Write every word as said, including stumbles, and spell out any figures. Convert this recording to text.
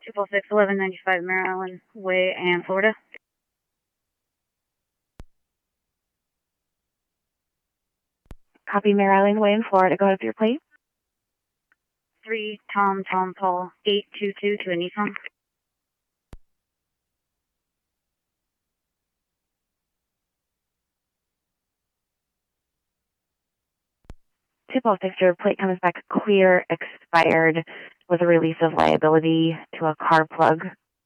two four six, eleven ninety-five Maryland Way, and Florida. Copy, Maryland Way in Florida. Go ahead with your plate. three Tom Tom Paul eight two two to a Nissan. two four six, your plate comes back clear, expired, with a release of liability to a car plug